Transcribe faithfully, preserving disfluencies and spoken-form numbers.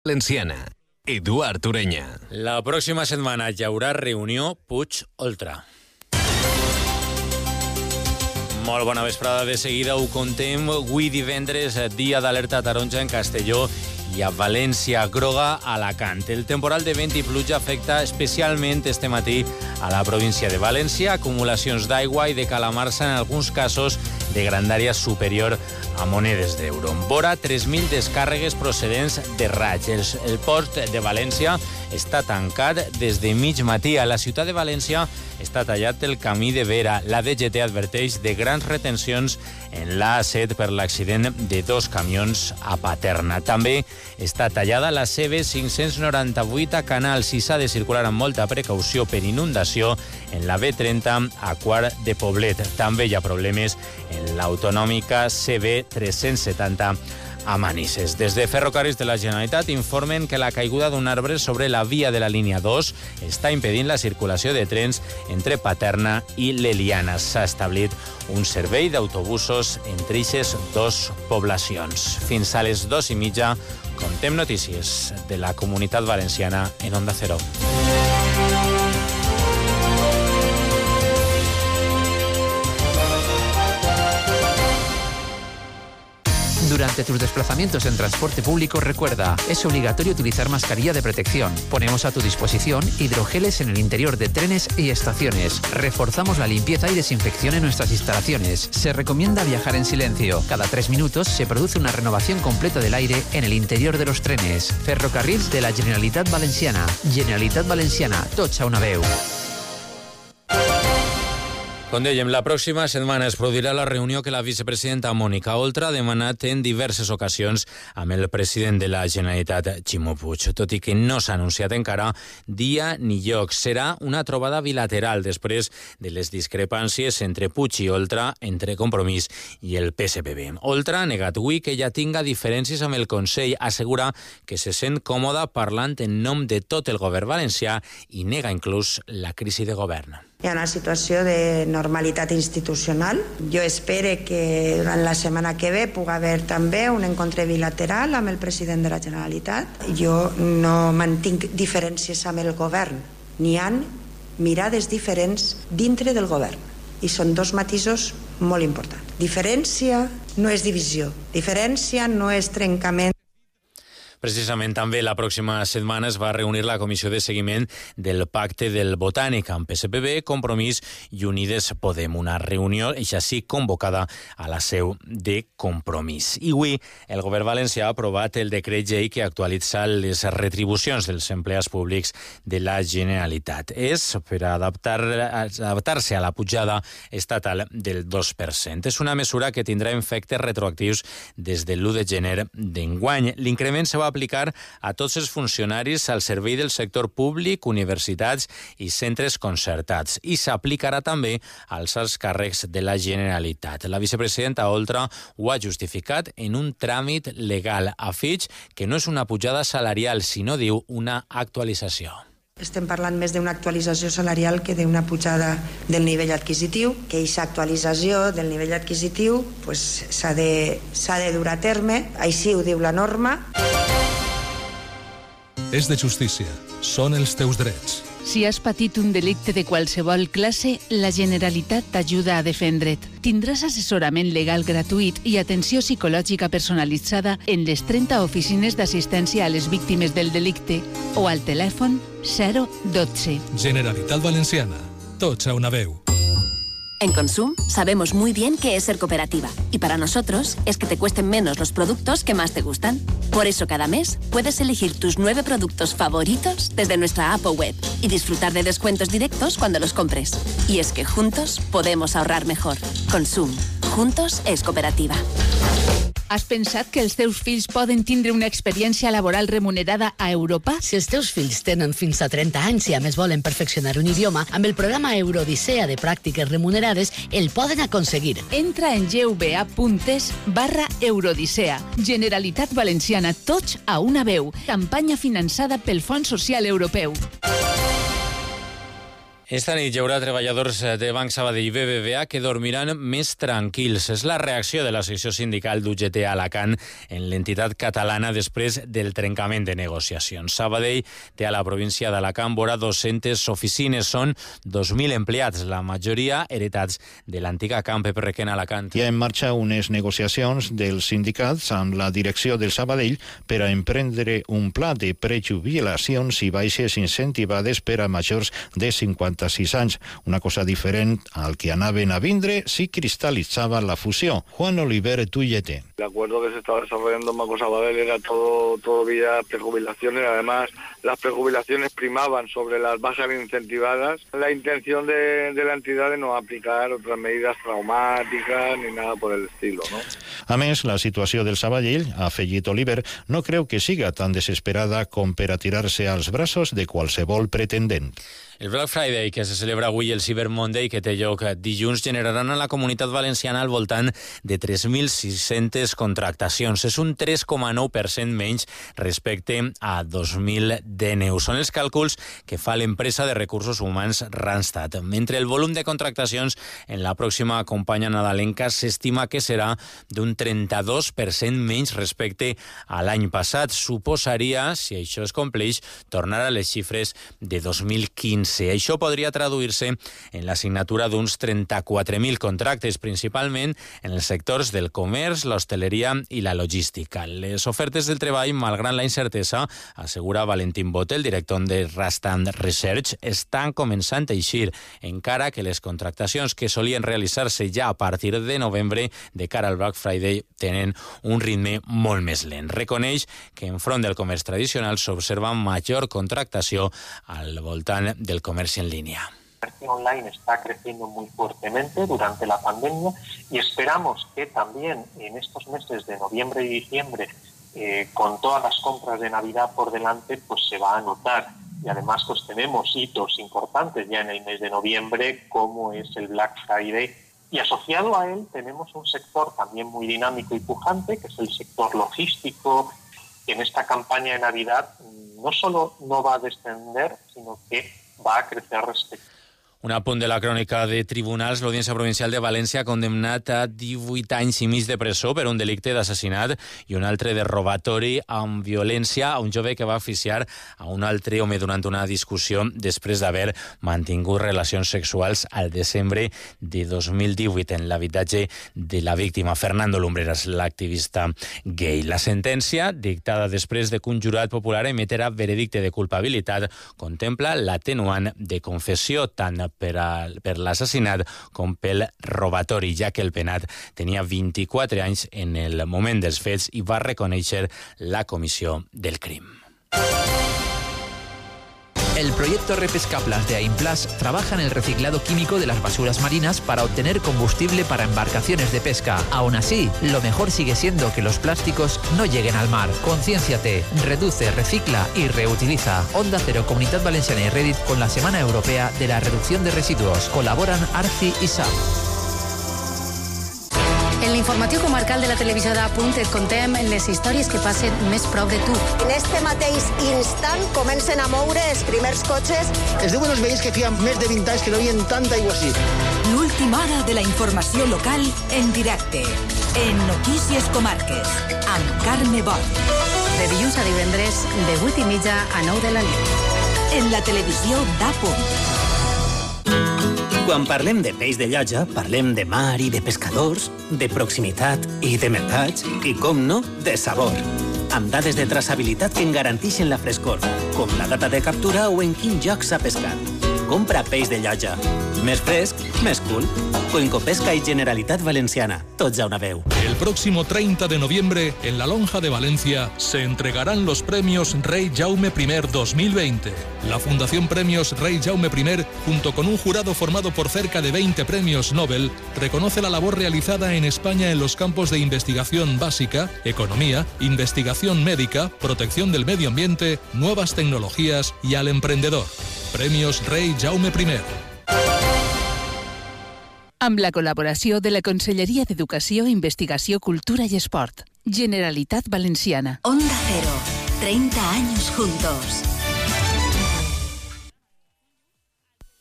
Valenciana. Eduard Ureña. La pròxima setmana hi haurà reunió Puig-Oltra. Molt bona vesprada, de seguida ho contem. Avui divendres, dia d'alerta taronja en Castelló i a València, groga a Alacant. El temporal de vent i pluja afecta especialment este matí a la província de València, acumulacions d'aigua i de calamarsa en alguns casos de grandària superior a monedes d'euro. Vora tres mil descàrregues procedents de raig. El, el port de València està tancat des de mig matí. A la ciutat de València està tallat el camí de Vera. La D G T adverteix de grans retencions en l'A set per l'accident de dos camions a Paterna. També està tallada la C B cinc-cents noranta-vuit a Canals i s'ha de circular amb molta precaució per inundació en la B trenta a Quart de Poblet. També hi ha problemes en l'autonòmica C B tres-cents setanta a Manises. Des de Ferrocarrils de la Generalitat informen que la caiguda d'un arbre sobre la via de la línia dos està impedint la circulació de trens entre Paterna i l'Eliana. S'ha establit un servei d'autobusos entre aquestes dues poblacions. Fins a les dos i mitja contem notícies de la Comunitat Valenciana en Onda Cero. Durante tus desplazamientos en transporte público, recuerda, es obligatorio utilizar mascarilla de protección. Ponemos a tu disposición hidrogeles en el interior de trenes y estaciones. Reforzamos la limpieza y desinfección en nuestras instalaciones. Se recomienda viajar en silencio. Cada tres minutos se produce una renovación completa del aire en el interior de los trenes. Ferrocarrils de la Generalitat Valenciana. Generalitat Valenciana, tots a una veu. Com dèiem, la pròxima setmana es produirà la reunió que la vicepresidenta Mònica Oltra ha demanat en diverses ocasions amb el president de la Generalitat, Ximo Puig. Tot i que no s'ha anunciat encara dia ni lloc. Serà una trobada bilateral després de les discrepàncies entre Puig i Oltra, entre Compromís i el P S P B. Oltra ha negat avui que ja tinga diferències amb el Consell, assegura que se sent còmoda parlant en nom de tot el govern valencià i nega inclús la crisi de govern. Hi ha una situació de normalitat institucional. Jo espero que durant la setmana que ve pugui haver també un encontre bilateral amb el president de la Generalitat. Jo no mantinc diferències amb el govern. N'hi ha mirades diferents dintre del govern. I són dos matisos molt importants. Diferència no és divisió. Diferència no és trencament. Precisament també la pròxima setmana es va reunir la comissió de seguiment del Pacte del Botànic amb P S P B, Compromís i Unides Podem. Una reunió, eixa sí, convocada a la seu de Compromís. I avui el govern valencià ha aprovat el decret llei que actualitza les retribucions dels empleats públics de la Generalitat. És per adaptar, adaptar-se a la pujada estatal del dos per cent. És una mesura que tindrà efectes retroactius des de l'u de gener d'enguany. L'increment se va aplicar a tots els funcionaris al servei del sector públic, universitats i centres concertats. I s'aplicarà també als alts càrrecs de la Generalitat. La vicepresidenta Oltra ho ha justificat en un tràmit legal. Afegeix que no és una pujada salarial, sinó, diu, una actualització. Estem parlant més d'una actualització salarial que d'una pujada del nivell adquisitiu, que aquesta actualització del nivell adquisitiu pues, s'ha de, s'ha de dur a terme, així ho diu la norma. És de justícia. Són els teus drets. Si has patit un delicte de qualsevol classe, la Generalitat t'ajuda a defendre't. Tindràs assessorament legal gratuït i atenció psicològica personalitzada en les trenta oficines d'assistència a les víctimes del delicte o al telèfon zero dotze. Generalitat Valenciana. Tots a una veu. En Consum sabemos muy bien qué es ser cooperativa y para nosotros es que te cuesten menos los productos que más te gustan. Por eso cada mes puedes elegir tus nueve productos favoritos desde nuestra app o web y disfrutar de descuentos directos cuando los compres. Y es que juntos podemos ahorrar mejor. Consum. Juntos es cooperativa. Has pensat que els teus fills poden tindre una experiència laboral remunerada a Europa? Si els teus fills tenen fins a trenta anys i a més volen perfeccionar un idioma, amb el programa Eurodissea de pràctiques remunerades el poden aconseguir. Entra en gva.es barra Eurodissea. Generalitat Valenciana, tots a una veu. Campanya finançada pel Fons Social Europeu. Esta nit hi haurà treballadors de Banc Sabadell i B B V A que dormiran més tranquils. És la reacció de la secció sindical d'U G T a Alacant en l'entitat catalana després del trencament de negociacions. Sabadell té a la província d'Alacant vora dues-centes oficines. Són dos mil empleats, la majoria heretats de l'antiga Camp Pepe Requena a Alacant. Hi ha en marxa unes negociacions dels sindicats amb la direcció del Sabadell per a emprendre un pla de prejubilacions i baixes incentivades per a majors de cinquanta sis anys, una cosa diferent al que anaven a vindre si cristalitzaba la fusión. Juan Oliver, tu y te. El acuerdo que se estaba desarrollando en Banco Sabadell era todo, todo vía prejubilaciones. Además, las prejubilaciones primaban sobre las bajas incentivadas. La intención de, de la entidad de no aplicar otras medidas traumáticas ni nada por el estilo, ¿no? A més, la situació del Sabadell, ha afegit Oliver, no creu que siga tan desesperada com per a tirar-se als braços de qualsevol pretendent. El Black Friday, que se celebra avui, el Cyber Monday, que té lloc dilluns, generaran a la Comunitat Valenciana al voltant de tres mil sis-centes contractacions. És un tres coma nou per cent menys respecte a dos mil dinou. Són els càlculs que fa l'empresa de recursos humans Randstad. Mentre el volum de contractacions en la pròxima campanya nadalenca s'estima que serà d'un trenta-dos per cent menys respecte a l'any passat. Suposaria, si això es compleix, tornar a les xifres de dos mil quinze. Això podria traduir-se en la signatura d'uns trenta-quatre mil contractes, principalment en els sectors del comerç, l'hostaleria i la logística. Les ofertes del treball, malgrat la incertesa, assegura Valentín Botel, director de Randstad Research, estan començant a eixir, encara que les contractacions que solien realitzar-se ja a partir de novembre de cara al Black Friday tenen un ritme molt més lent. Reconeix que enfront del comerç tradicional s'observa major contractació al voltant del comercio en línea. El comercio online está creciendo muy fuertemente durante la pandemia y esperamos que también en estos meses de noviembre y diciembre, eh, con todas las compras de Navidad por delante, pues se va a notar. Y además pues tenemos hitos importantes ya en el mes de noviembre, como es el Black Friday. Y asociado a él tenemos un sector también muy dinámico y pujante, que es el sector logístico, que en esta campaña de Navidad no solo no va a descender, sino que va a crecer respecto. Un apunt de la crònica de tribunals. L'Audiència Provincial de València ha condemnat a divuit anys i mig de presó per un delicte d'assassinat i un altre de robatori amb violència a un jove que va oficiar a un altre home durant una discussió després d'haver mantingut relacions sexuals al desembre de dos mil divuit en l'habitatge de la víctima. Fernando Lumbreras, l'activista gay. La sentència, dictada després de que un jurat popular emetera veredicte de culpabilitat, contempla l'atenuant de confessió tant per, a, per l'assassinat com pel robatori, ja que el penat tenia vint-i-quatre anys en el moment dels fets i va reconèixer la comissió del crim. El proyecto Repescaplas de Aimplas trabaja en el reciclado químico de las basuras marinas para obtener combustible para embarcaciones de pesca. Aún así, lo mejor sigue siendo que los plásticos no lleguen al mar. Conciénciate, reduce, recicla y reutiliza. Onda Cero, Comunitat Valenciana y Reddit con la Semana Europea de la Reducción de Residuos. Colaboran Arci y S A P. En l'informatiu comarcal de la televisió d'Apunt et contem les històries que passen més prop de tu. En este mateix instant comencen a moure els primers cotxes. Es diuen els veïns que feien més de vint anys que no havien tanta aigua així. L'última hora de la informació local en directe. En Notícies Comarques, amb Carme Bot. De dilluns a divendres, de vuit i mitja a nou de la nit. En la televisió d'Apunt. Quan parlem de peix de llotja, parlem de mar i de pescadors, de proximitat i de mercats, i, com no, de sabor. Amb dades de traçabilitat que en garanteixen la frescor, com la data de captura o en quin lloc s'ha pescat. Compra peix de llotja. Més fresc, més cool. Coincopesca y Generalitat Valenciana. Tots a una veu. El próximo treinta de noviembre, en la Lonja de Valencia, se entregarán los premios Rey Jaume I dos mil veinte. La Fundación Premios Rey Jaume I, junto con un jurado formado por cerca de veinte premios Nobel, reconoce la labor realizada en España en los campos de investigación básica, economía, investigación médica, protección del medio ambiente, nuevas tecnologías y al emprendedor. Premios Rey Jaume I. Amb la col·laboració de la Conselleria d'Educació, Investigació, Cultura i Esport. Generalitat Valenciana. Onda Cero. treinta años juntos.